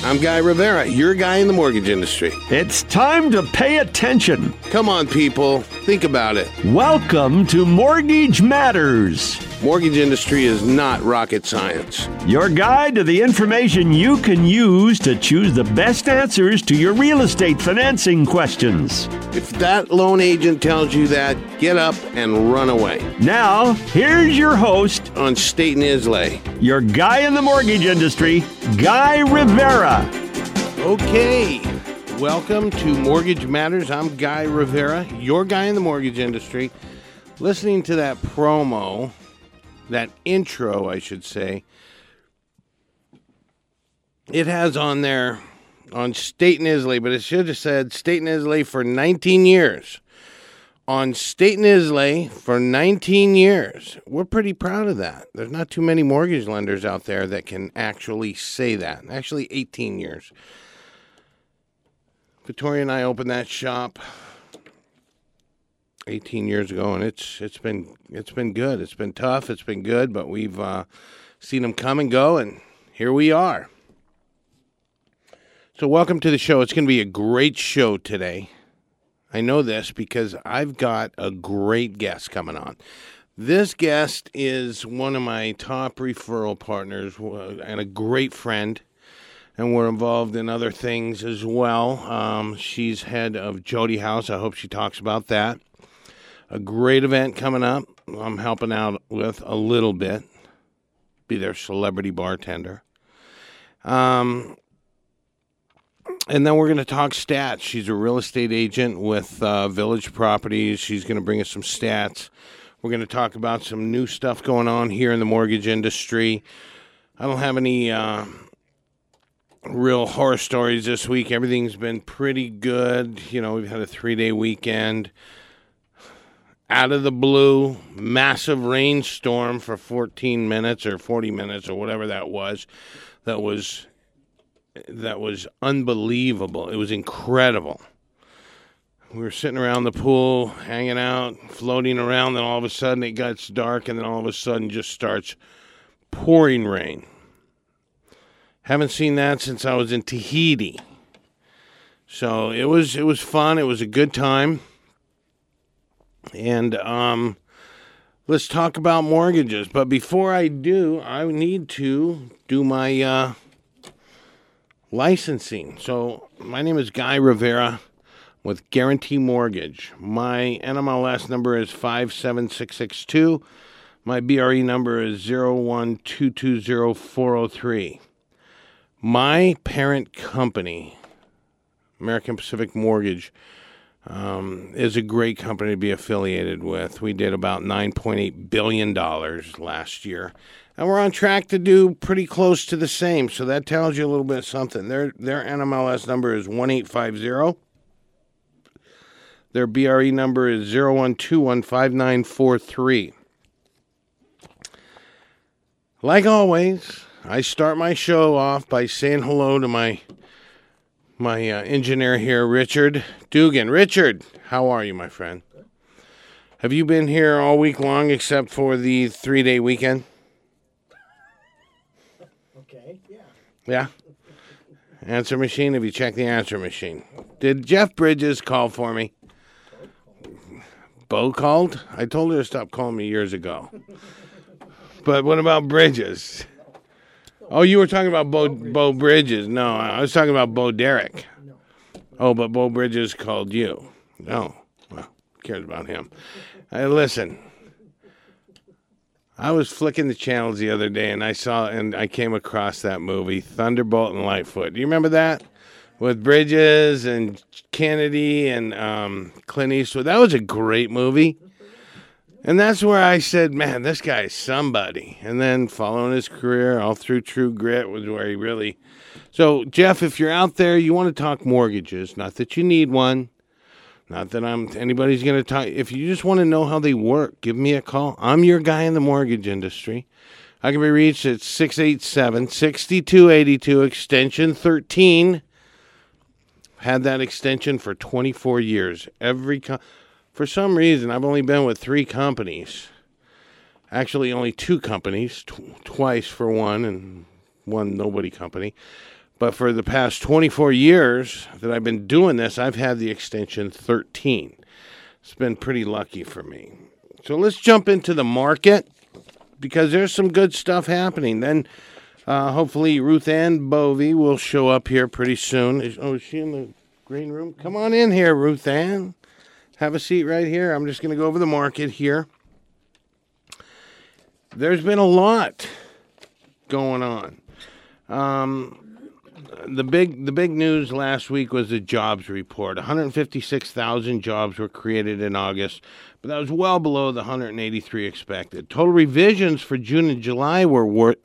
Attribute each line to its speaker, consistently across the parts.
Speaker 1: I'm Guy Rivera, your guy in the mortgage industry.
Speaker 2: It's time to pay attention.
Speaker 1: Come on, people. Think about it.
Speaker 2: Welcome to Mortgage Matters.
Speaker 1: Mortgage industry is not rocket science.
Speaker 2: Your guide to the information you can use to choose the best answers to your real estate financing questions.
Speaker 1: If that loan agent tells you that, get up and run away.
Speaker 2: Now, here's your host
Speaker 1: on State and Islay.
Speaker 2: Your guy in the mortgage industry, Guy Rivera.
Speaker 1: Okay, welcome to Mortgage Matters. I'm Guy Rivera, your guy in the mortgage industry. Listening to that promo, that intro, I should say, it has on there on State and Islay, but it should have said State and Islay for 19 years. On State and Islay for 19 years. We're pretty proud of that. There's not too many mortgage lenders out there that can actually say that. Actually, 18 years. Victoria and I opened that shop 18 years ago, and it's been good. It's been tough. It's been good, but we've seen them come and go, and here we are. So welcome to the show. It's going to be a great show today. I know this because I've got a great guest coming on. This guest is one of my top referral partners and a great friend, and we're involved in other things as well. She's head of Jody House. I hope she talks about that. A great event coming up. I'm helping out with a little bit. Be their celebrity bartender. And then we're going to talk stats. She's a real estate agent with Village Properties. She's going to bring us some stats. We're going to talk about some new stuff going on here in the mortgage industry. I don't have any real horror stories this week. Everything's been pretty good. You know, we've had a 3-day weekend. Out of the blue, massive rainstorm for 14 minutes or 40 minutes or whatever that was. That was unbelievable. It was incredible. We were sitting around the pool, hanging out, floating around, then all of a sudden it gets dark, and then all of a sudden just starts pouring rain. Haven't seen that since I was in Tahiti. So it was fun. It was a good time. And let's talk about mortgages. But before I do, I need to do my licensing. So my name is Guy Rivera with Guarantee Mortgage. My NMLS number is 57662. My BRE number is 01220-403. My parent company, American Pacific Mortgage, is a great company to be affiliated with. We did about $9.8 billion last year. And we're on track to do pretty close to the same. So that tells you a little bit of something. Their NMLS number is 1850. Their BRE number is 012159943. Like always, I start my show off by saying hello to my engineer here, Richard Dugan. Richard, how are you, my friend? Have you been here all week long except for the 3-day weekend?
Speaker 3: Okay, yeah.
Speaker 1: Yeah? Answer machine, have you checked the answer machine? Did Jeff Bridges call for me? Bo called? I told her to stop calling me years ago. But what about Bridges? Oh, you were talking about Bo Bridges. No, I was talking about Bo Derek. Oh, but Bo Bridges called you. No. Well, who cares about him? Hey, listen. I was flicking the channels the other day, and I came across that movie, Thunderbolt and Lightfoot. Do you remember that? With Bridges and Kennedy and Clint Eastwood. That was a great movie. And that's where I said, man, this guy is somebody. And then following his career all through True Grit was where he really... So, Jeff, if you're out there, you want to talk mortgages, not that you need one, not that anybody's going to talk. If you just want to know how they work, give me a call. I'm your guy in the mortgage industry. I can be reached at 687-6282, extension 13. Had that extension for 24 years. For some reason, I've only been with 3 companies. Actually, only 2 companies, twice for one and one nobody company. But for the past 24 years that I've been doing this, I've had the extension 13. It's been pretty lucky for me. So let's jump into the market because there's some good stuff happening. Then hopefully Ruth Ann Bovey will show up here pretty soon. Is she in the green room? Come on in here, Ruth Ann. Have a seat right here. I'm just going to go over the market here. There's been a lot going on. The big news last week was the jobs report. 156,000 jobs were created in August, but that was well below the 183 expected. Total revisions for June and July were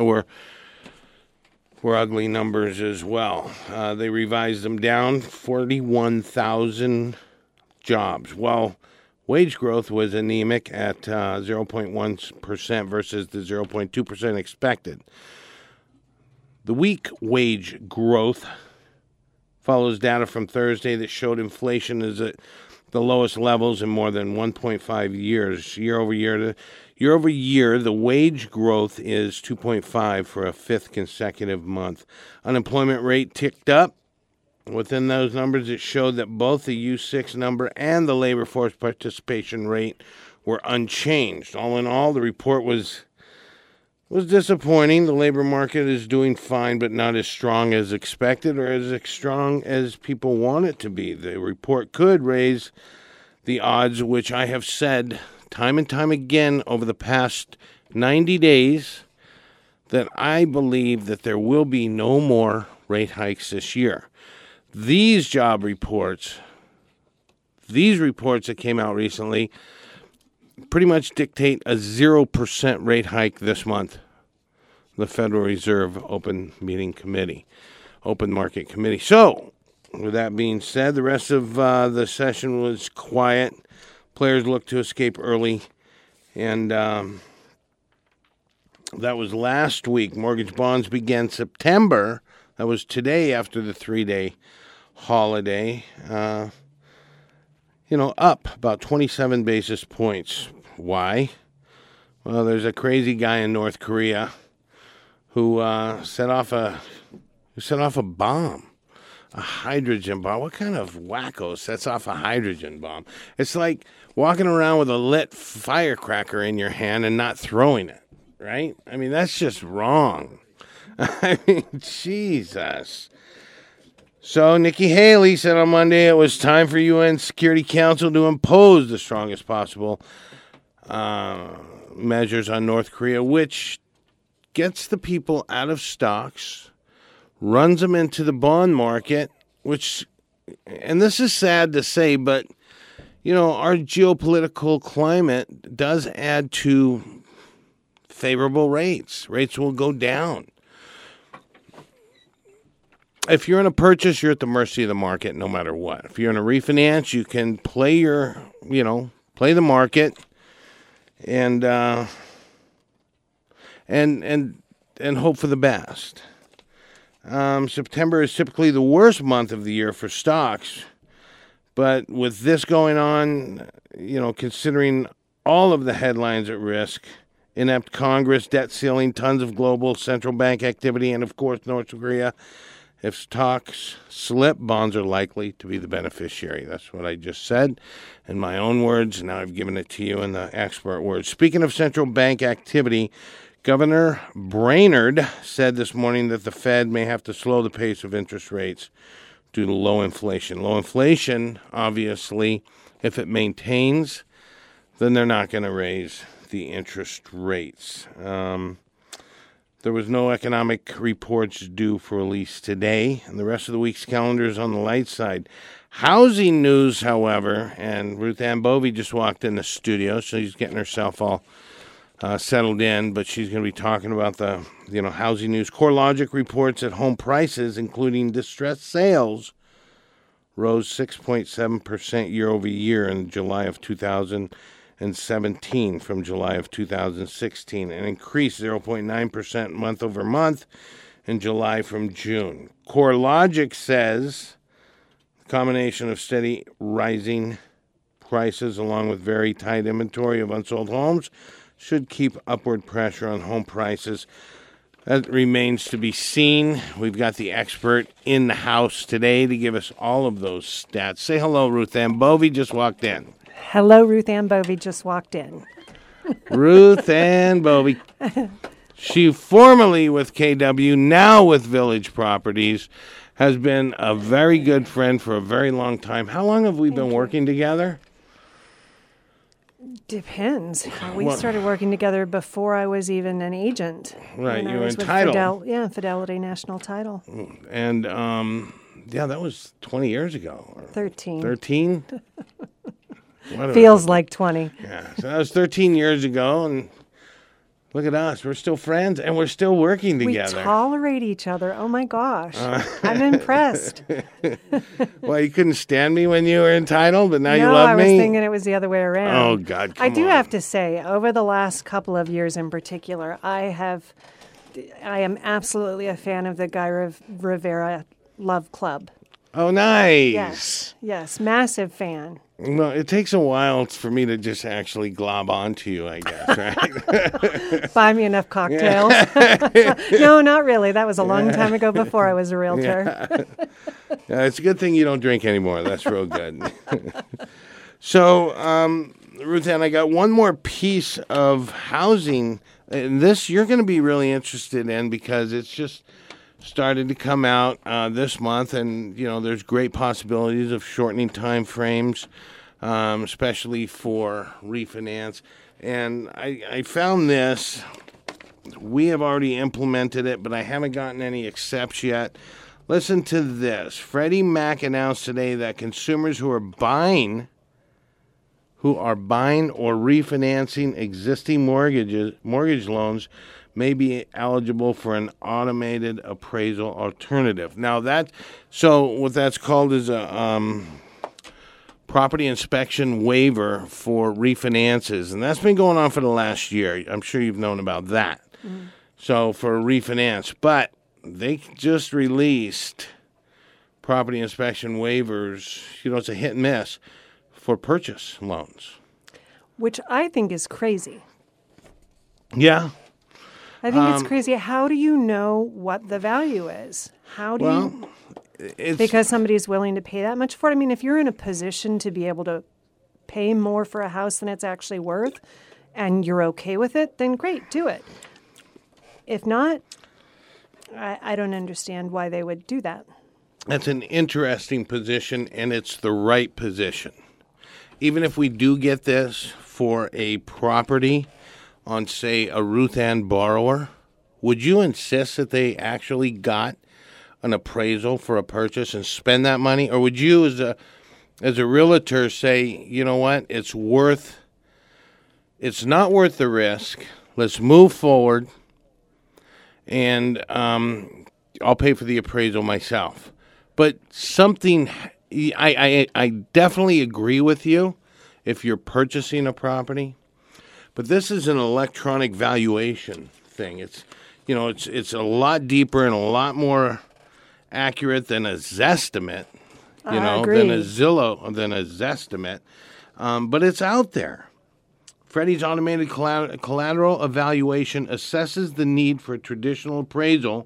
Speaker 1: ugly numbers as well. They revised them down 41,000 jobs. Well, wage growth was anemic at 0.1% versus the 0.2% expected. The weak wage growth follows data from Thursday that showed inflation is at the lowest levels in more than 1.5 years. Year over year, the wage growth is 2.5 for a fifth consecutive month. Unemployment rate ticked up. Within those numbers, it showed that both the U6 number and the labor force participation rate were unchanged. All in all, the report was disappointing. The labor market is doing fine, but not as strong as expected or as strong as people want it to be. The report could raise the odds, which I have said time and time again over the past 90 days, that I believe that there will be no more rate hikes this year. These reports that came out recently pretty much dictate a 0% rate hike this month. The Federal Reserve Open Market Committee. So, with that being said, the rest of the session was quiet. Players looked to escape early, and that was last week. Mortgage bonds began September. That was today after the 3-day holiday. Up about 27 basis points. Why? Well, there's a crazy guy in North Korea who set off a bomb, a hydrogen bomb. What kind of wacko sets off a hydrogen bomb? It's like walking around with a lit firecracker in your hand and not throwing it, right? I mean, that's just wrong. I mean, Jesus. So Nikki Haley said on Monday it was time for UN Security Council to impose the strongest possible measures on North Korea, which gets the people out of stocks, runs them into the bond market, and this is sad to say, but, our geopolitical climate does add to favorable rates. Rates will go down. If you're in a purchase, you're at the mercy of the market no matter what. If you're in a refinance, you can play the market and hope for the best. September is typically the worst month of the year for stocks, but with this going on, considering all of the headlines at risk, inept Congress, debt ceiling, tons of global central bank activity, and of course North Korea, if stocks slip, bonds are likely to be the beneficiary. That's what I just said in my own words. Now I've given it to you in the expert words. Speaking of central bank activity, Governor Brainerd said this morning that the Fed may have to slow the pace of interest rates due to low inflation. Low inflation, obviously, if it maintains, then they're not going to raise the interest rates. There was no economic reports due for release today, and the rest of the week's calendar is on the light side. Housing news, however, and Ruth Ann Bovey just walked in the studio, so she's getting herself all settled in, but she's going to be talking about the housing news. CoreLogic reports that home prices, including distressed sales, rose 6.7% year over year in July of 2017 from July of 2016, and increased 0.9% month over month in July from June. CoreLogic says the combination of steady rising prices along with very tight inventory of unsold homes should keep upward pressure on home prices. That remains to be seen. We've got the expert in the house today to give us all of those stats. Say hello, Ruth Ann Bovey just walked in.
Speaker 3: Hello, Ruth Ann Bovey just walked in.
Speaker 1: Ruth Ann Bovey. She formerly with KW, now with Village Properties, has been a very good friend for a very long time. How long have we been working together?
Speaker 3: Depends. We started working together before I was even an agent.
Speaker 1: Right, you were in
Speaker 3: with
Speaker 1: title.
Speaker 3: Fidelity National Title.
Speaker 1: And, that was 20 years ago.
Speaker 3: 13.
Speaker 1: 13?
Speaker 3: Feels like 20.
Speaker 1: Yeah, so that was 13 years ago, and look at us. We're still friends, and we're still working together.
Speaker 3: We tolerate each other. Oh, my gosh. I'm impressed.
Speaker 1: Well, you couldn't stand me when you were entitled, but now you
Speaker 3: No,
Speaker 1: love
Speaker 3: I
Speaker 1: me?
Speaker 3: was thinking it was the other way around.
Speaker 1: Oh, God, come
Speaker 3: I do
Speaker 1: on.
Speaker 3: have to say, over the last couple of years in particular, I am absolutely a fan of the Guy Rivera Love Club.
Speaker 1: Oh, nice.
Speaker 3: Yes, massive fan.
Speaker 1: Well, it takes a while for me to just actually glob onto you, I guess, right?
Speaker 3: Buy me enough cocktails. No, not really. That was a long time ago before I was a realtor.
Speaker 1: Yeah, it's a good thing you don't drink anymore. That's real good. So, Ruth Ann, I got one more piece of housing. And this you're going to be really interested in because it's just started to come out this month, and there's great possibilities of shortening time frames, especially for refinance. And I found this. We have already implemented it, but I haven't gotten any accepts yet. Listen to this. Freddie Mac announced today that consumers who are buying or refinancing existing mortgage loans may be eligible for an automated appraisal alternative. Now what that's called is a property inspection waiver for refinances, and that's been going on for the last year. I'm sure you've known about that. Mm-hmm. So for a refinance, but they just released property inspection waivers. It's a hit and miss for purchase loans,
Speaker 3: which I think is crazy.
Speaker 1: Yeah.
Speaker 3: I think it's crazy. How do you know what the value is? Because somebody's willing to pay that much for it? I mean, if you're in a position to be able to pay more for a house than it's actually worth and you're okay with it, then great, do it. If not, I don't understand why they would do that.
Speaker 1: That's an interesting position, and it's the right position. Even if we do get this for a property on, say, a Ruth Ann borrower, would you insist that they actually got an appraisal for a purchase and spend that money? Or would you, as a realtor, say, you know what, it's not worth the risk. Let's move forward, and I'll pay for the appraisal myself. But I definitely agree with you if you're purchasing a property. But this is an electronic valuation thing. It's a lot deeper and a lot more accurate than a Zestimate, than a Zillow, than a Zestimate. But it's out there. Freddie's automated collateral evaluation assesses the need for traditional appraisal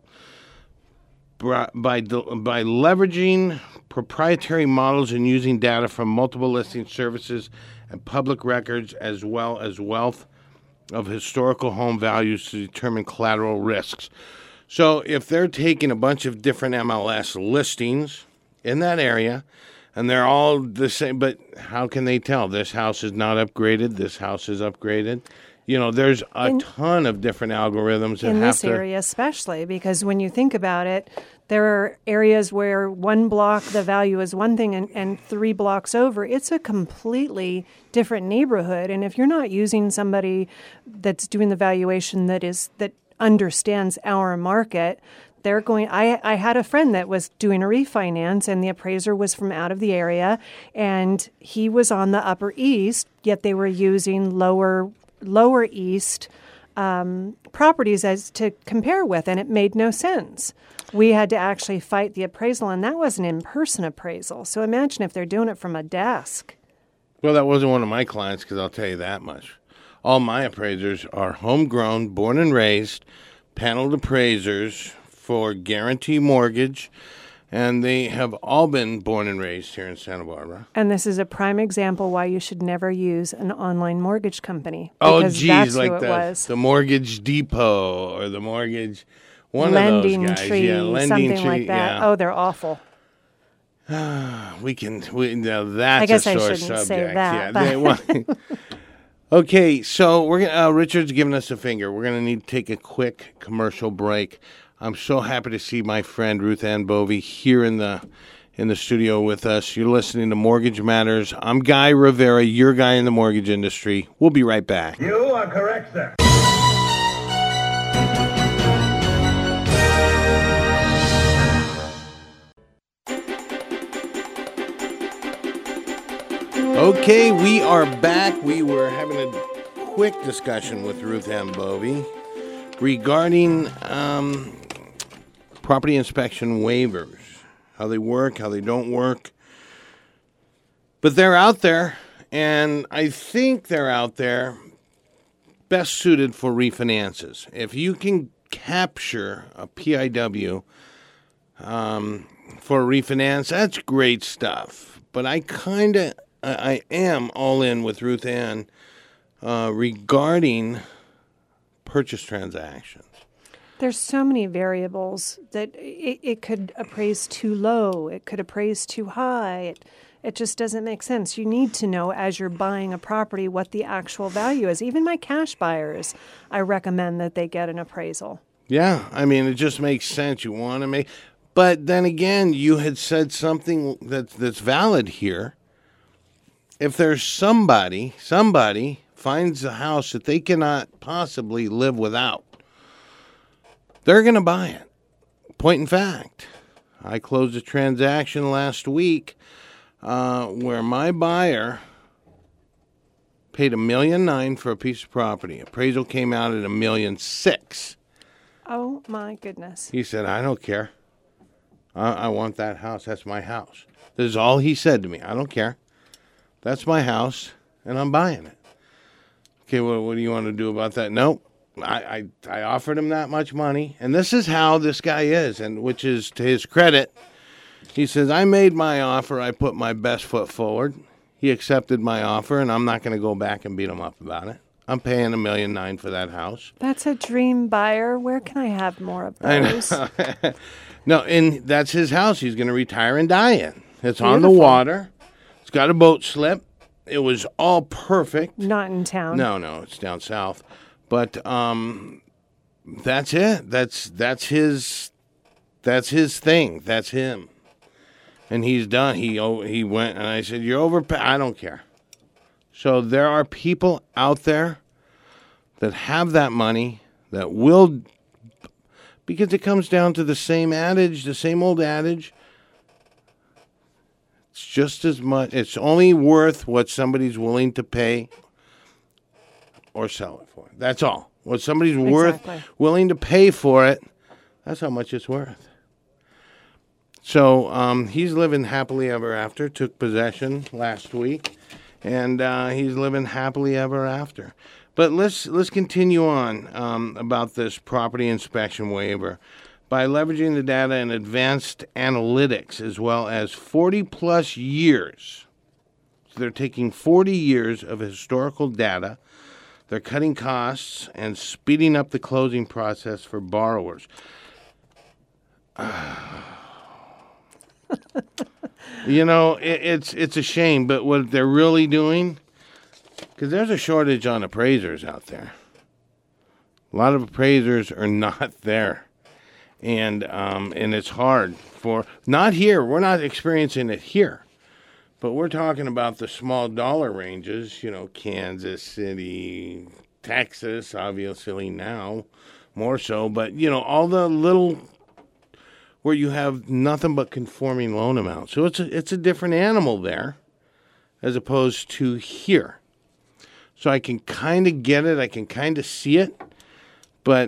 Speaker 1: by leveraging proprietary models and using data from multiple listing services and public records, as well as wealth of historical home values to determine collateral risks. So if they're taking a bunch of different MLS listings in that area, and they're all the same, but how can they tell this house is not upgraded, this house is upgraded? There's a ton of different algorithms that
Speaker 3: in
Speaker 1: have
Speaker 3: this area, especially because when you think about it, there are areas where one block the value is one thing, and 3 blocks over it's a completely different neighborhood. And if you're not using somebody that's doing the valuation that understands our market, they're going. I had a friend that was doing a refinance, and the appraiser was from out of the area, and he was on the Upper East, yet they were using Lower East properties as to compare with, and it made no sense. We had to actually fight the appraisal, and that was an in-person appraisal. So imagine if they're doing it from a desk.
Speaker 1: Well, that wasn't one of my clients, because I'll tell you that much. All my appraisers are homegrown, born and raised, paneled appraisers for Guarantee Mortgage, and they have all been born and raised here in Santa Barbara.
Speaker 3: And this is a prime example why you should never use an online mortgage company.
Speaker 1: Oh,
Speaker 3: because
Speaker 1: geez,
Speaker 3: that's
Speaker 1: like
Speaker 3: who it was.
Speaker 1: the Mortgage Depot or the Mortgage,
Speaker 3: Lending
Speaker 1: of those guys.
Speaker 3: Tree,
Speaker 1: Yeah, Lending
Speaker 3: something
Speaker 1: Tree.
Speaker 3: like that.
Speaker 1: Yeah.
Speaker 3: Oh, they're awful.
Speaker 1: Now that's
Speaker 3: I guess
Speaker 1: a
Speaker 3: I
Speaker 1: sore
Speaker 3: shouldn't
Speaker 1: subject.
Speaker 3: say that.
Speaker 1: Yeah, okay, so we're gonna, Richard's giving us a finger. We're going to need to take a quick commercial break. I'm so happy to see my friend Ruth Ann Bovey here in the studio with us. You're listening to Mortgage Matters. I'm Guy Rivera, your guy in the mortgage industry. We'll be right back.
Speaker 4: You are correct, sir.
Speaker 1: Okay, we are back. We were having a quick discussion with Ruth Ann Bovey regarding property inspection waivers, how they work, how they don't work. But they're out there, and I think they're out there best suited for refinances. If you can capture a PIW for a refinance, that's great stuff. But I am all in with Ruth Ann regarding purchase transactions.
Speaker 3: There's so many variables that it could appraise too low. It could appraise too high. It just doesn't make sense. You need to know as you're buying a property what the actual value is. Even my cash buyers, I recommend that they get an appraisal.
Speaker 1: Yeah, I mean, it just makes sense. You want to make... But then again, you had said something that's valid here. If there's somebody finds a house that they cannot possibly live without, they're going to buy it. Point in fact, I closed a transaction last week where my buyer paid $1.9 million for a piece of property. Appraisal came out at $1.6 million.
Speaker 3: Oh, my goodness.
Speaker 1: He said, I don't care. I want that house. That's my house. This is all he said to me. I don't care. That's my house, and I'm buying it. Okay, well, what do you want to do about that? Nope. I offered him that much money, and this is how this guy is, and which is to his credit. He says, I made my offer. I put my best foot forward. He accepted my offer, and I'm not going to go back and beat him up about it. I'm paying $1.9 million for that house.
Speaker 3: That's a dream buyer. Where can I have more of those?
Speaker 1: No, and that's his house. He's going to retire and die in. It's
Speaker 3: Beautiful.
Speaker 1: on the water. It's got a boat slip. It was all perfect.
Speaker 3: Not in town.
Speaker 1: No, it's down south. But that's it. That's his thing. That's him. And he's done. He went, and I said, "You're overpaid." I don't care. So there are people out there that have that money that will, because it comes down to the same adage, the same old adage. It's just as much. It's only worth what somebody's willing to pay or sell it for. That's all. What somebody's willing to pay for it, that's how much it's worth. So he's living happily ever after. Took possession last week, and he's living happily ever after. But let's continue on about this property inspection waiver. By leveraging the data and advanced analytics, as well as 40-plus years. So they're taking 40 years of historical data. They're cutting costs and speeding up the closing process for borrowers. You know, it's a shame, but what they're really doing, because there's a shortage on appraisers out there. A lot of appraisers are not there. And it's hard for, not here, we're not experiencing it here, but we're talking about the small dollar ranges, you know, Kansas City, Texas, obviously now, more so, but, you know, all the little, where you have nothing but conforming loan amounts. So it's a different animal there, as opposed to here. So I can kind of get it, I can kind of see it, but,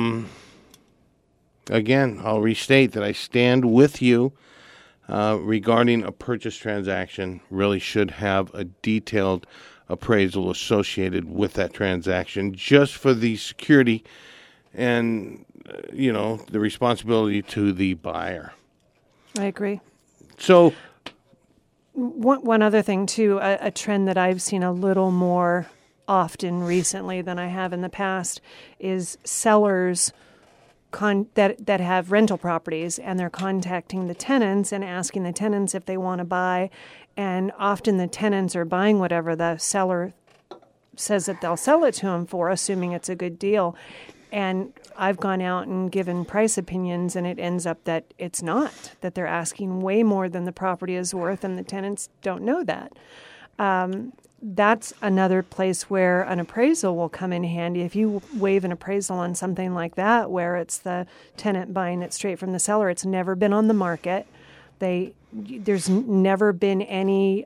Speaker 1: again, I'll restate that I stand with you regarding a purchase transaction. Really should have a detailed appraisal associated with that transaction just for the security and the responsibility to the buyer.
Speaker 3: I agree.
Speaker 1: So
Speaker 3: one other thing, too, a trend that I've seen a little more often recently than I have in the past is sellers that have rental properties, and they're contacting the tenants and asking the tenants if they want to buy. And often the tenants are buying whatever the seller says that they'll sell it to them for, assuming it's a good deal. And I've gone out and given price opinions, and it ends up that it's not, that they're asking way more than the property is worth, and the tenants don't know that. That's another place where an appraisal will come in handy. If you waive an appraisal on something like that, where it's the tenant buying it straight from the seller, it's never been on the market. There's never been any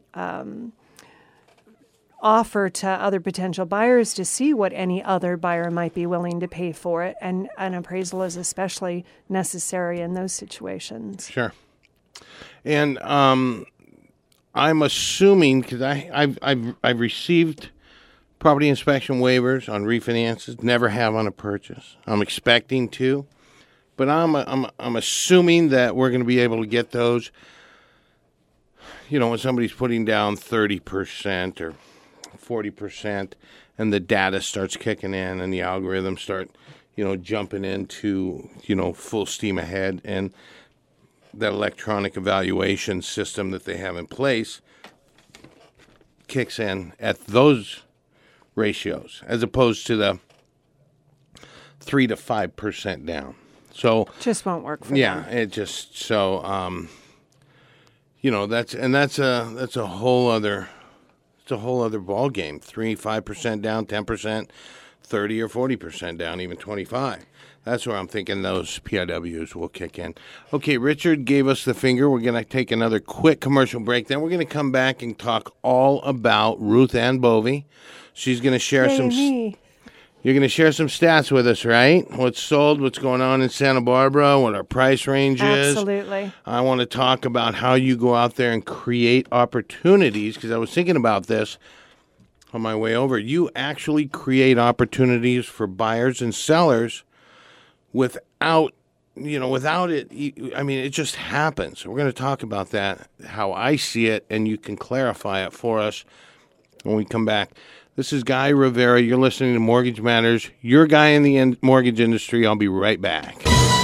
Speaker 3: offer to other potential buyers to see what any other buyer might be willing to pay for it. And an appraisal is especially necessary in those situations.
Speaker 1: Sure. And I'm assuming, because I've received property inspection waivers on refinances, never have on a purchase. I'm expecting to, but I'm assuming that we're going to be able to get those. When somebody's putting down 30% or 40%, and the data starts kicking in, and the algorithms start, jumping into, full steam ahead, and that electronic evaluation system that they have in place kicks in at those ratios, as opposed to the 3 to 5% down. So
Speaker 3: just won't work for them.
Speaker 1: Yeah, it just that's a whole other ball game. 3-5% down, 10%, 30 or 40% down, even 25. That's where I'm thinking those PIWs will kick in. Okay, Richard gave us the finger. We're going to take another quick commercial break. Then we're going to come back and talk all about Ruth Ann Bovey. She's going to share You're going to share some stats with us, right? What's sold, what's going on in Santa Barbara, what our price range is.
Speaker 3: Absolutely.
Speaker 1: I want to talk about how you go out there and create opportunities, because I was thinking about this on my way over. You actually create opportunities for buyers and sellers without it. I mean, it just happens. We're going to talk about that, how I see it, and you can clarify it for us when we come back. This is Guy Rivera. You're listening to Mortgage Matters. Your guy in the mortgage industry. I'll be right back.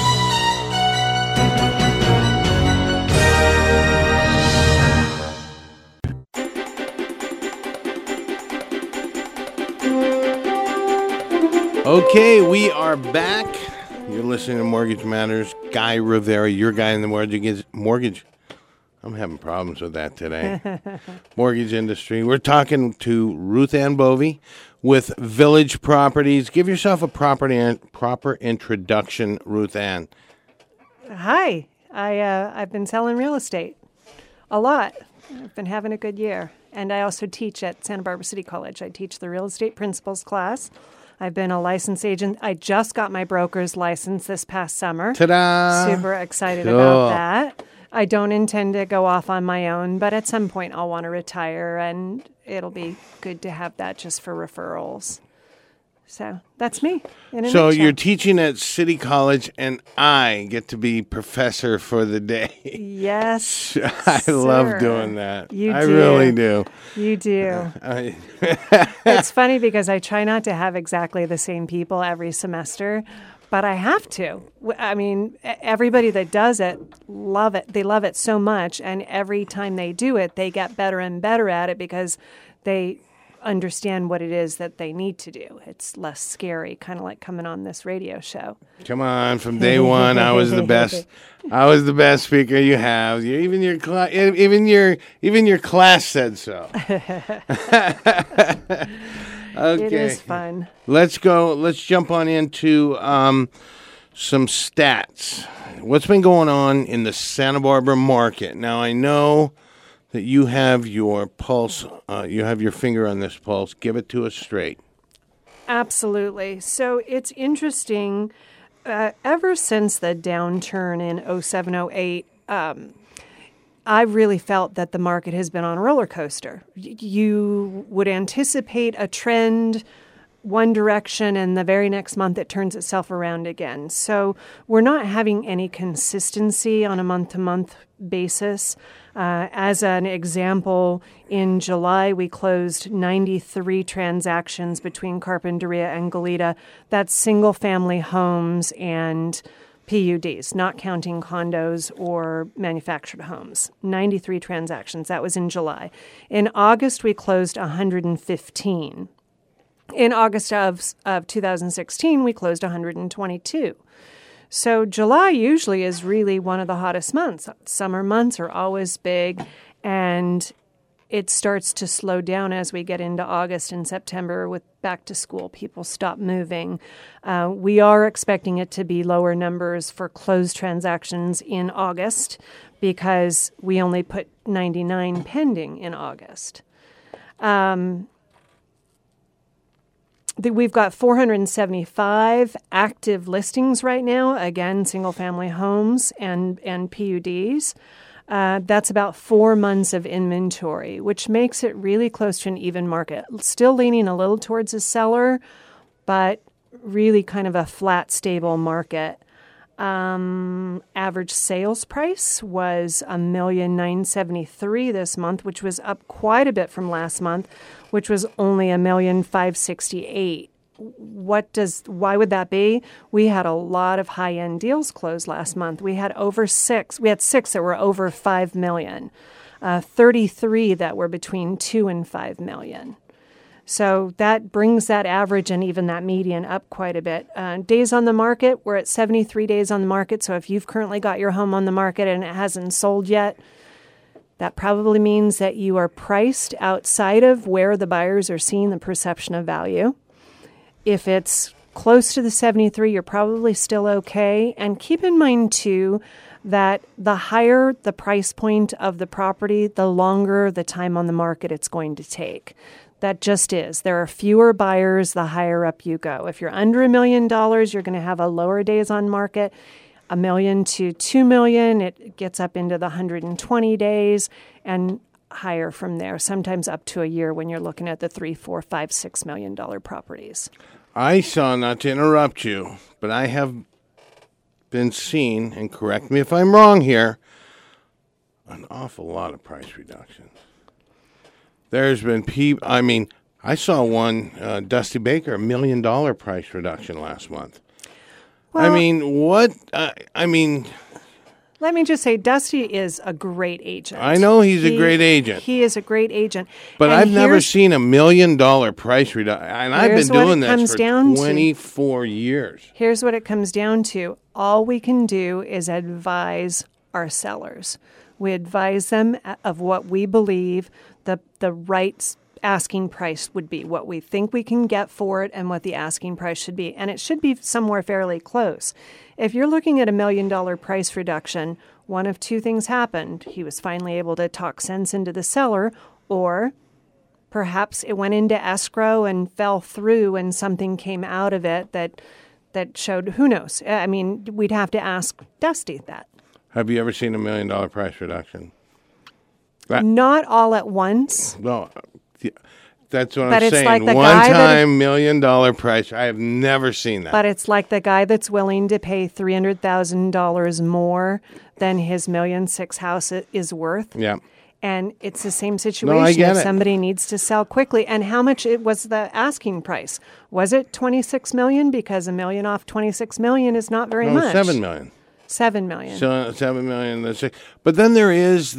Speaker 1: Okay, we are back. You're listening to Mortgage Matters. Guy Rivera, your guy in the mortgage. I'm having problems with that today. Mortgage industry. We're talking to Ruth Ann Bovey with Village Properties. Give yourself a proper introduction, Ruth Ann.
Speaker 3: Hi. I've been selling real estate a lot. I've been having a good year. And I also teach at Santa Barbara City College. I teach the real estate principles class. I've been a licensed agent. I just got my broker's license this past summer.
Speaker 1: Ta-da!
Speaker 3: Super excited about that. I don't intend to go off on my own, but at some point I'll want to retire, and it'll be good to have that just for referrals. So that's me.
Speaker 1: So you're teaching at City College, and I get to be professor for the day.
Speaker 3: Yes,
Speaker 1: I love doing that.
Speaker 3: I
Speaker 1: really do.
Speaker 3: You do. It's funny because I try not to have exactly the same people every semester, but I have to. I mean, everybody that does it, love it. They love it so much, and every time they do it, they get better and better at it because they understand what it is that they need to do. It's less scary, kind of like coming on this radio show.
Speaker 1: Come on, from day one, I was the best. I was the best speaker you have. Even your class said so. Okay.
Speaker 3: It is fun.
Speaker 1: Let's go. Let's jump on into some stats. What's been going on in the Santa Barbara market? Now, I know that you have your pulse, you have your finger on this pulse. Give it to us straight.
Speaker 3: Absolutely. So it's interesting. Ever since the downturn in 07-08, I really felt that the market has been on a roller coaster. You would anticipate a trend one direction, and the very next month it turns itself around again. So we're not having any consistency on a month-to-month basis. As an example, in July, we closed 93 transactions between Carpinteria and Goleta. That's single-family homes and PUDs, not counting condos or manufactured homes. 93 transactions. That was in July. In August, we closed 115. In August of 2016, we closed 122. So July usually is really one of the hottest months. Summer months are always big, and it starts to slow down as we get into August and September with back to school. People stop moving. We are expecting it to be lower numbers for closed transactions in August because we only put 99 pending in August. We've got 475 active listings right now, again, single-family homes and PUDs. That's about 4 months of inventory, which makes it really close to an even market. Still leaning a little towards the seller, but really kind of a flat, stable market. Average sales price was $1,973,000 this month, which was up quite a bit from last month, which was only $1,568,000. Why would that be? We had a lot of high-end deals closed last month. We had six that were over $5 million, 33 that were between $2 and $5 million. So that brings that average and even that median up quite a bit. Days on the market, we're at 73 days on the market. So if you've currently got your home on the market and it hasn't sold yet, that probably means that you are priced outside of where the buyers are seeing the perception of value. If it's close to the 73, you're probably still okay. And keep in mind, too, that the higher the price point of the property, the longer the time on the market it's going to take. That just is. There are fewer buyers the higher up you go. If you're under $1 million, you're going to have a lower days on market. $1 million to $2 million, it gets up into the 120 days and higher from there, sometimes up to a year when you're looking at the $3, $4, $5, $6 million properties.
Speaker 1: I saw, not to interrupt you, but I have been seeing, and correct me if I'm wrong here, an awful lot of price reductions. There's been people, I saw one, Dusty Baker, $1 million price reduction last month.
Speaker 3: Well, let me just say, Dusty is a great agent.
Speaker 1: I know he's a great agent.
Speaker 3: He is a great agent.
Speaker 1: But I've never seen $1 million price reduction. And I've been doing this for 24 years. Here's
Speaker 3: what it comes down to. All we can do is advise our sellers. We advise them of what we believe the right asking price would be, what we think we can get for it, and what the asking price should be. And it should be somewhere fairly close. If you're looking at $1 million price reduction, one of two things happened. He was finally able to talk sense into the seller, or perhaps it went into escrow and fell through and something came out of it that showed, who knows? We'd have to ask Dusty that.
Speaker 1: Have you ever seen $1 million price reduction?
Speaker 3: Not all at once.
Speaker 1: No, that's what I'm saying. Like one-time $1 million price. I have never seen that.
Speaker 3: But it's like the guy that's willing to pay $300,000 more than his $1.6 million house is worth.
Speaker 1: Yeah.
Speaker 3: And it's the same situation if somebody needs to sell quickly. And how much was the asking price? Was it $26 million? Because $1 million off $26 million is not very much.
Speaker 1: $7 million.
Speaker 3: $7 million.
Speaker 1: So $7 million. But then there is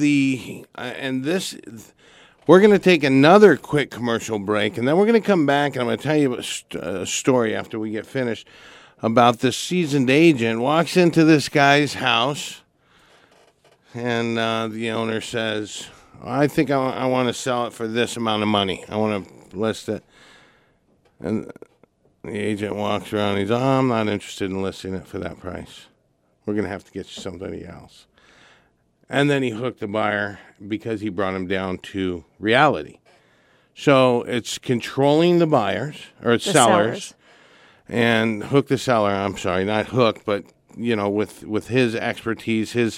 Speaker 1: we're going to take another quick commercial break, and then we're going to come back, and I'm going to tell you a story after we get finished about this seasoned agent walks into this guy's house, and the owner says, I think I want to sell it for this amount of money. I want to list it. And the agent walks around, he's, I'm not interested in listing it for that price. We're going to have to get you somebody else. And then he hooked the buyer because he brought him down to reality. So it's controlling the buyers, or sellers, and hook the seller. I'm sorry, not hook, but, with his expertise, his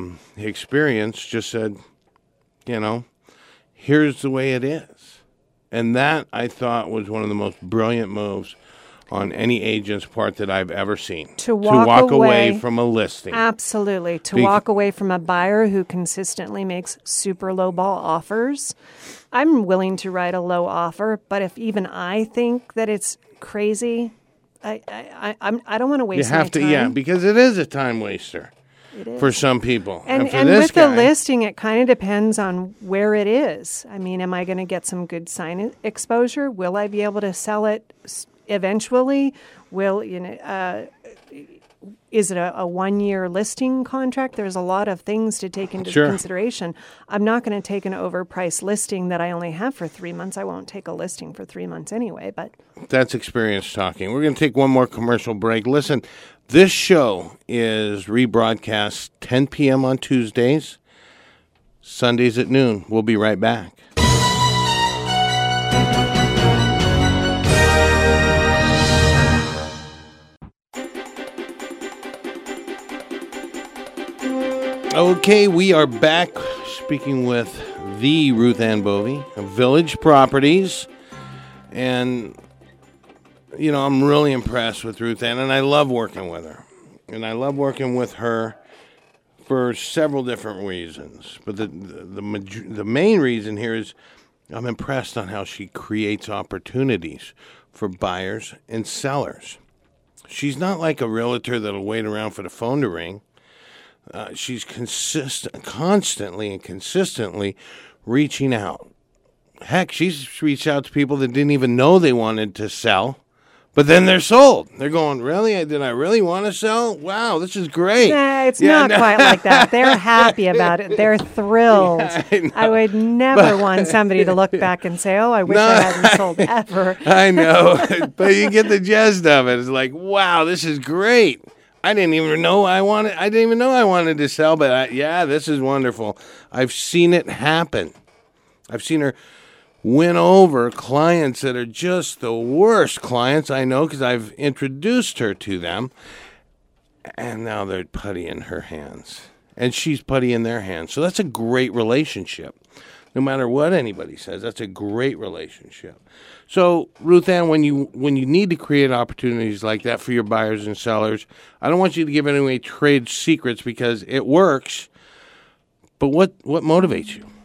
Speaker 1: experience, just said, here's the way it is. And that, I thought, was one of the most brilliant moves on any agent's part that I've ever seen.
Speaker 3: To walk
Speaker 1: away from a listing.
Speaker 3: Absolutely. To walk away from a buyer who consistently makes super low ball offers. I'm willing to write a low offer, but if even I think that it's crazy, I don't want to waste my time.
Speaker 1: Yeah, because it is a time waster.
Speaker 3: It is.
Speaker 1: For some people.
Speaker 3: And
Speaker 1: for this
Speaker 3: with the listing, it kind of depends on where it is. I mean, am I going to get some good sign exposure? Will I be able to sell it eventually? Is it a 1-year listing contract? There's a lot of things to take into consideration. I'm not going to take an overpriced listing that I only have for 3 months. I won't take a listing for 3 months anyway. But
Speaker 1: that's experience talking. We're going to take one more commercial break. Listen, this show is rebroadcast 10 p.m. on Tuesdays, Sundays at noon. We'll be right back. Okay, we are back speaking with the Ruth Ann Bovey of Village Properties. And, you know, I'm really impressed with Ruth Ann, and I love working with her. And I love working with her for several different reasons. But the main reason here is I'm impressed on how she creates opportunities for buyers and sellers. She's not like a realtor that'll wait around for the phone to ring. She's constantly and consistently reaching out. Heck, she's reached out to people that didn't even know they wanted to sell, but then they're sold. They're going, really? Did I really want to sell? Wow, this is great.
Speaker 3: It's not quite like that. They're happy about it. They're thrilled. Yeah, I would never want somebody to look back and say, oh, I wish I hadn't sold ever.
Speaker 1: I know, but you get the gist of it. It's like, wow, this is great. I didn't even know I wanted to sell, but this is wonderful. I've seen it happen. I've seen her win over clients that are just the worst clients I know because I've introduced her to them, and now they're putty in her hands, and she's putty in their hands. So that's a great relationship. No matter what anybody says, that's a great relationship. So, Ruth Ann, when you need to create opportunities like that for your buyers and sellers, I don't want you to give away trade secrets because it works. But what motivates you?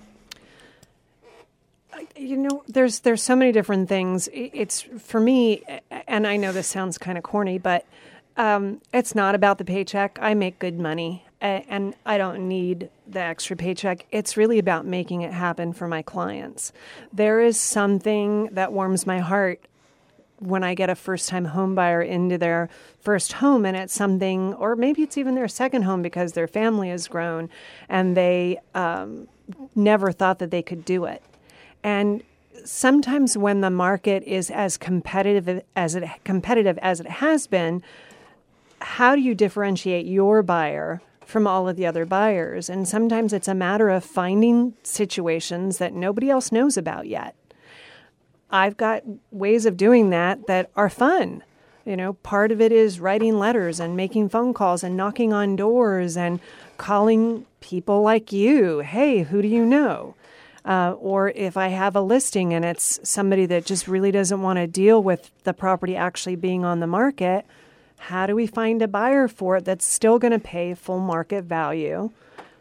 Speaker 3: You know, there's so many different things. It's for me, and I know this sounds kind of corny, but it's not about the paycheck. I make good money, and I don't need the extra paycheck. It's really about making it happen for my clients. There is something that warms my heart when I get a first-time home buyer into their first home, and it's something, or maybe it's even their second home because their family has grown, and they never thought that they could do it. And sometimes when the market is as competitive as it has been, how do you differentiate your buyer from all of the other buyers? And sometimes it's a matter of finding situations that nobody else knows about yet. I've got ways of doing that are fun. You know, part of it is writing letters and making phone calls and knocking on doors and calling people like you. Hey, who do you know? Or if I have a listing and it's somebody that just really doesn't want to deal with the property actually being on the market, how do we find a buyer for it that's still going to pay full market value?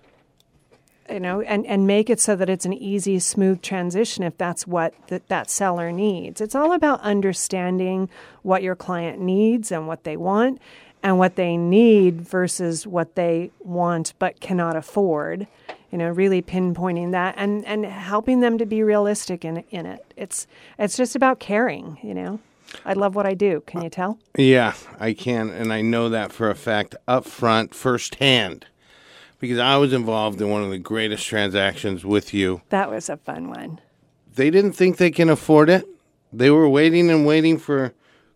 Speaker 3: You know, and make it so that it's an easy, smooth transition if that's what that seller needs. It's all about understanding what your client needs and what they want and what they need versus what they want but cannot afford. You know, really pinpointing that and helping them to be realistic in it. It's just about caring, you know. I love what I do. Can you tell?
Speaker 1: Yeah, I can. And I know that for a fact up front, firsthand, because I was involved in one of the greatest transactions with you.
Speaker 3: That was a fun one.
Speaker 1: They didn't think they can afford it. They were waiting for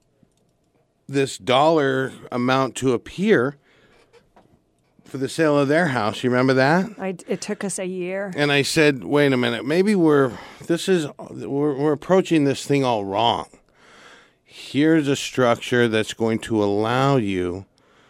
Speaker 1: this dollar amount to appear for the sale of their house. You remember that?
Speaker 3: It took us a year.
Speaker 1: And I said, wait a minute, maybe we're approaching this thing all wrong. Here's a structure that's going to allow you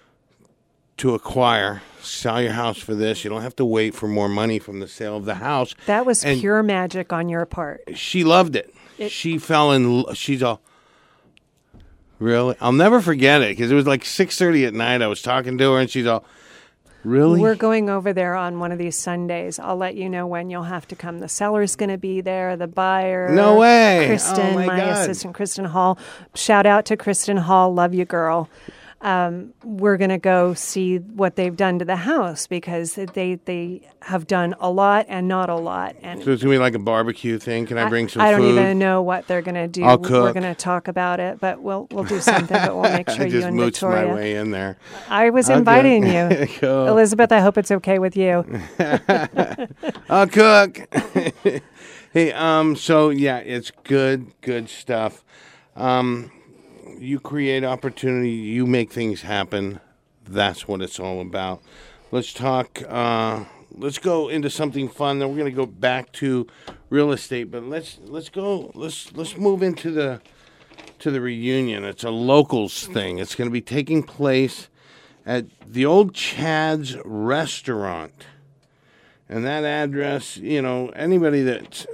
Speaker 1: to sell your house for this. You don't have to wait for more money from the sale of the house.
Speaker 3: That was pure magic on your part.
Speaker 1: She loved it. She fell in. She's all. Really? I'll never forget it because it was like 6:30 at night. I was talking to her and she's all, really?
Speaker 3: We're going over there on one of these Sundays. I'll let you know when you'll have to come. The seller's going to be there, the buyer.
Speaker 1: No way.
Speaker 3: Kristen,
Speaker 1: my God.
Speaker 3: assistant, Kristen Hall. Shout out to Kristen Hall. Love you, girl. We're going to go see what they've done to the house because they have done a lot and not a lot. And
Speaker 1: So it's going to be like a barbecue thing. Can I bring some food?
Speaker 3: I don't even know what they're going to do.
Speaker 1: I'll cook.
Speaker 3: We're going to talk about it, but we'll do something. But we'll make sure
Speaker 1: I
Speaker 3: you
Speaker 1: just
Speaker 3: and
Speaker 1: mooched
Speaker 3: Victoria.
Speaker 1: my way in there.
Speaker 3: I was
Speaker 1: I'll
Speaker 3: inviting
Speaker 1: cook.
Speaker 3: you,
Speaker 1: Cool.
Speaker 3: Elizabeth. I hope it's okay with you.
Speaker 1: I'll cook. Hey, so yeah, it's good stuff. You create opportunity. You make things happen. That's what it's all about. Let's talk. Let's go into something fun. Then we're going to go back to real estate. But let's move into the reunion. It's a locals thing. It's going to be taking place at the old Chad's restaurant. And that address, anybody that's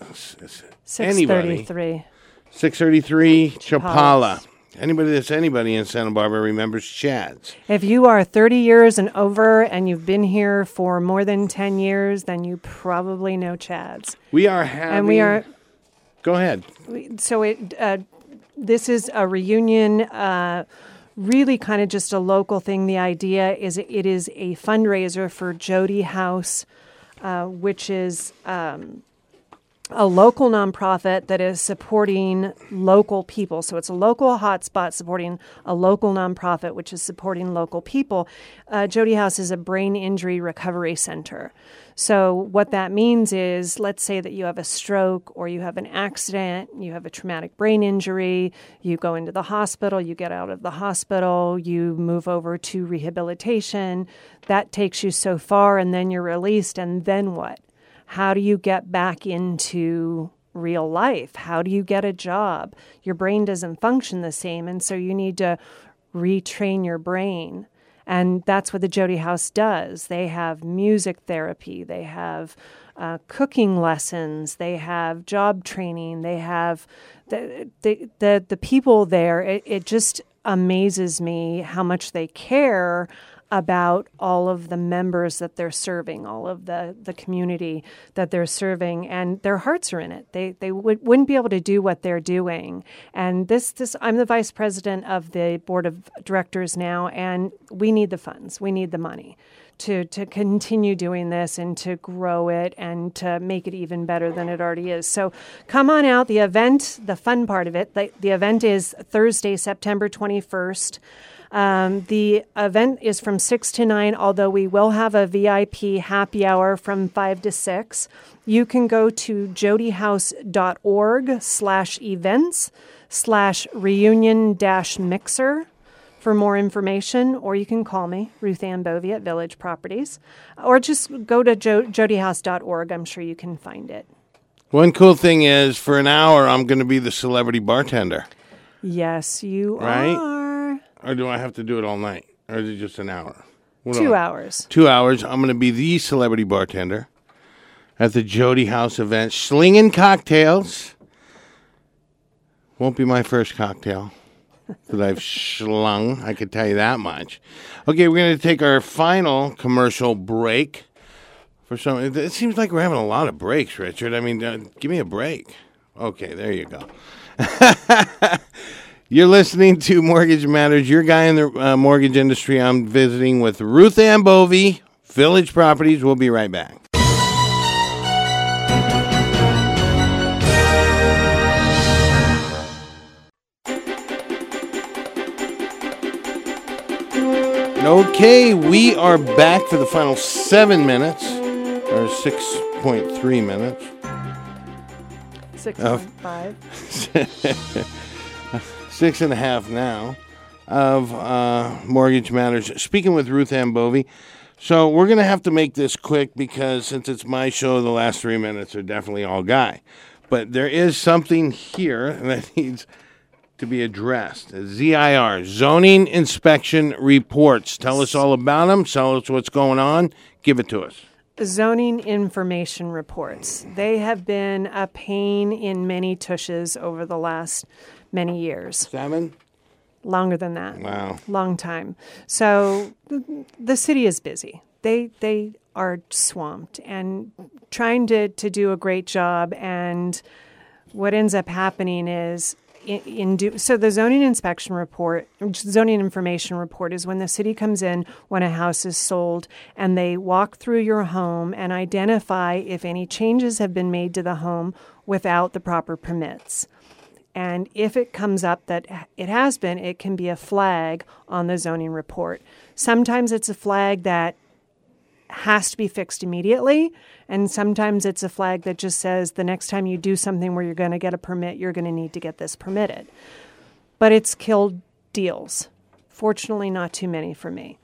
Speaker 3: 633.
Speaker 1: 633 Chapala. Anybody in Santa Barbara remembers Chad's.
Speaker 3: If you are 30 years and over and you've been here for more than 10 years, then you probably know Chad's.
Speaker 1: We are having...
Speaker 3: And we are...
Speaker 1: Go ahead.
Speaker 3: So this is a reunion, really kind of just a local thing. The idea is it is a fundraiser for Jody House, which is... a local nonprofit that is supporting local people. So it's a local hotspot supporting a local nonprofit, which is supporting local people. Jody House is a brain injury recovery center. So what that means is, let's say that you have a stroke or you have an accident, you have a traumatic brain injury, you go into the hospital, you get out of the hospital, you move over to rehabilitation. That takes you so far, and then you're released, and then what? How do you get back into real life? How do you get a job? Your brain doesn't function the same, and so you need to retrain your brain. And that's what the Jody House does. They have music therapy. They have cooking lessons. They have job training. They have the people there. It just amazes me how much they care about all of the members that they're serving, all of the community that they're serving, and their hearts are in it. They wouldn't be able to do what they're doing. And this I'm the vice president of the board of directors now, and we need the funds. We need the money to continue doing this and to grow it and to make it even better than it already is. So come on out. The event, the fun part of it, the event is Thursday, September 21st. The event is from 6 to 9, although we will have a VIP happy hour from 5 to 6. You can go to jodyhouse.org/events/reunion-mixer for more information, or you can call me, Ruth Ann Bovey at Village Properties, or just go to jodyhouse.org. I'm sure you can find it.
Speaker 1: One cool thing is, for an hour, I'm going to be the celebrity bartender.
Speaker 3: Yes, you
Speaker 1: Right?
Speaker 3: are.
Speaker 1: Or do I have to do it all night? Or is it just an hour?
Speaker 3: 2 hours.
Speaker 1: 2 hours. I'm going to be the celebrity bartender at the Jody House event, slinging cocktails. Won't be my first cocktail that I've slung. I could tell you that much. Okay, we're going to take our final commercial break. It seems like we're having a lot of breaks, Richard. I mean, give me a break. Okay, there you go. You're listening to Mortgage Matters, your guy in the mortgage industry. I'm visiting with Ruth Ann Bovey, Village Properties. We'll be right back. Okay, we are back for the final 7 minutes, or 6.3 minutes.
Speaker 3: 6.5.
Speaker 1: 6.5 now of Mortgage Matters. Speaking with Ruth Ann Bovey. So we're going to have to make this quick because since it's my show, the last 3 minutes are definitely all Guy. But there is something here that needs to be addressed. ZIR, Zoning Inspection Reports. Tell us all about them. Tell us what's going on. Give it to us.
Speaker 3: zoning information reports. They have been a pain in many tushes over the last many years.
Speaker 1: 7?
Speaker 3: Longer than that.
Speaker 1: Wow.
Speaker 3: Long time. So the city is busy. They are swamped and trying to do a great job. And what ends up happening is so the zoning inspection report, zoning information report, is when the city comes in when a house is sold and they walk through your home and identify if any changes have been made to the home without the proper permits. And if it comes up that it has been, it can be a flag on the zoning report. Sometimes it's a flag that has to be fixed immediately, and sometimes it's a flag that just says the next time you do something where you're going to get a permit, you're going to need to get this permitted. But it's killed deals. Fortunately, not too many for me.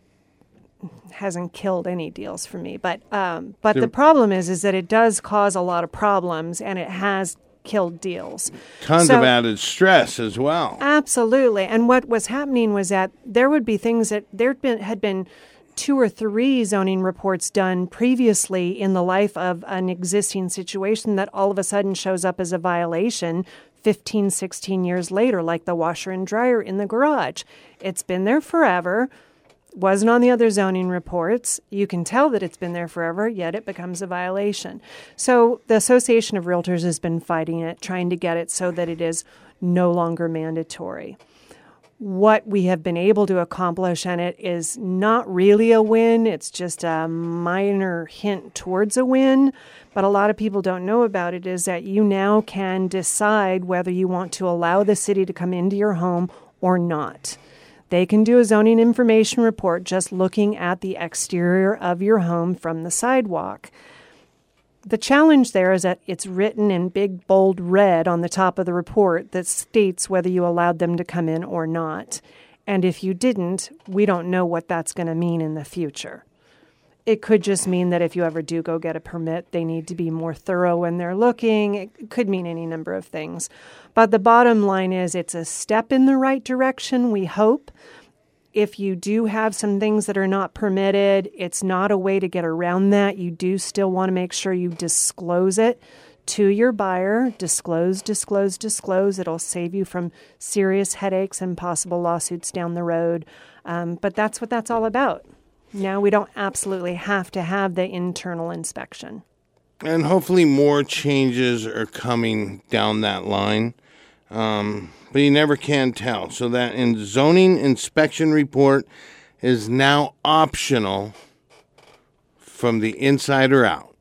Speaker 3: Hasn't killed any deals for me. But the problem is that it does cause a lot of problems, and it has killed deals.
Speaker 1: Tons of added stress as well.
Speaker 3: Absolutely. And what was happening was that there would be things that had been 2 or 3 zoning reports done previously in the life of an existing situation that all of a sudden shows up as a violation 15, 16 years later, like the washer and dryer in the garage. It's been there forever, wasn't on the other zoning reports. You can tell that it's been there forever, yet it becomes a violation. So the Association of Realtors has been fighting it, trying to get it so that it is no longer mandatory. What we have been able to accomplish, and it is not really a win, it's just a minor hint towards a win, but a lot of people don't know about it, is that you now can decide whether you want to allow the city to come into your home or not. They can do a zoning information report just looking at the exterior of your home from the sidewalk. The challenge there is that it's written in big, bold red on the top of the report that states whether you allowed them to come in or not. And if you didn't, we don't know what that's going to mean in the future. It could just mean that if you ever do go get a permit, they need to be more thorough when they're looking. It could mean any number of things. But the bottom line is it's a step in the right direction, we hope. If you do have some things that are not permitted, it's not a way to get around that. You do still want to make sure you disclose it to your buyer. Disclose. It'll save you from serious headaches and possible lawsuits down the road. But that's what that's all about. Now we don't absolutely have to have the internal inspection.
Speaker 1: And hopefully more changes are coming down that line. But you never can tell. So that zoning inspection report is now optional from the inside or out.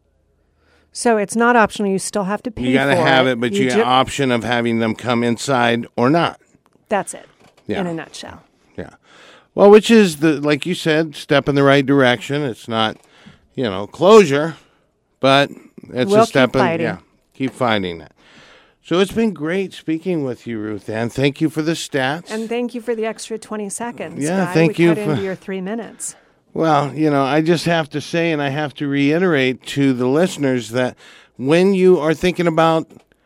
Speaker 3: So it's not optional. You still have to pay for it.
Speaker 1: You got to have it, but you got an option of having them come inside or not.
Speaker 3: That's it, in a nutshell.
Speaker 1: Yeah. Well, which is, like you said, step in the right direction. It's not, closure, but it's a step in. Yeah, keep fighting that. So it's been great speaking with you, Ruth Ann. Thank you for the stats.
Speaker 3: And thank you for the extra 20 seconds.
Speaker 1: Yeah,
Speaker 3: Guy.
Speaker 1: thank you.
Speaker 3: We cut into your 3 minutes.
Speaker 1: Well, I just have to say, and I have to reiterate to the listeners that when you are thinking about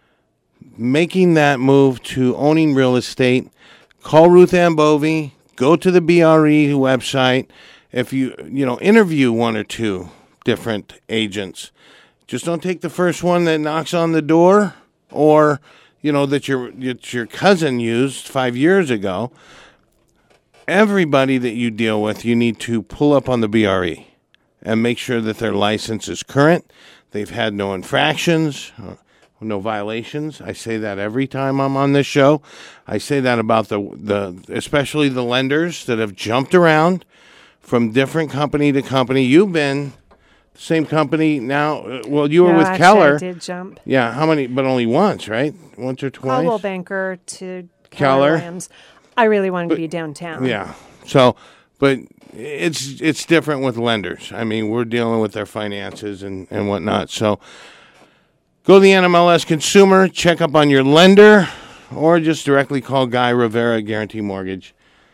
Speaker 1: making that move to owning real estate, call Ruth Ann Bovey, go to the BRE website. If you interview 1 or 2 different agents, just don't take the first one that knocks on the door. Or, that your cousin used 5 years ago. Everybody that you deal with, you need to pull up on the BRE and make sure that their license is current. They've had no infractions, no violations. I say that every time I'm on this show. I say that about especially the lenders that have jumped around from different company to company. You've been same company now. Well, you were with Keller.
Speaker 3: I did jump.
Speaker 1: Yeah, how many? But only once, right? Once or twice.
Speaker 3: Coldwell Banker to Keller Williams. I really wanted to be downtown.
Speaker 1: Yeah. So, but it's different with lenders. I mean, we're dealing with their finances and whatnot. So, go to the NMLS Consumer, check up on your lender, or just directly call Guy Rivera Guarantee Mortgage,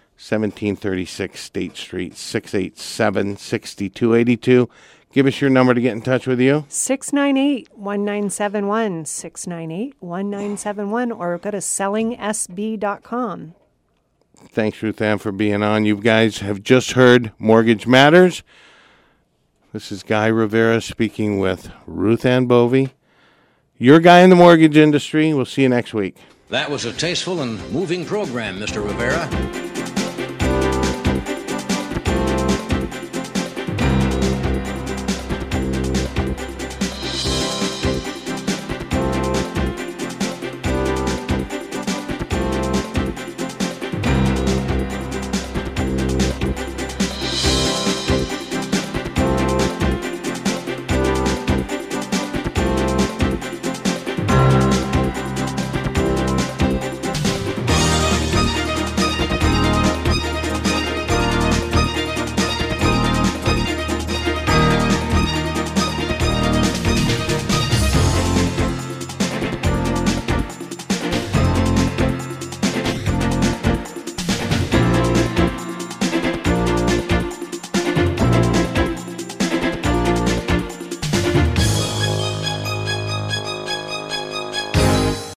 Speaker 1: 1736 State Street, 687-6282. Give us your number to get in touch with you.
Speaker 3: 698-1971, 698-1971, or go to sellingsb.com.
Speaker 1: Thanks, Ruth Ann, for being on. You guys have just heard Mortgage Matters. This is Guy Rivera speaking with Ruth Ann Bovey, your guy in the mortgage industry. We'll see you next week.
Speaker 4: That was a tasteful and moving program, Mr. Rivera.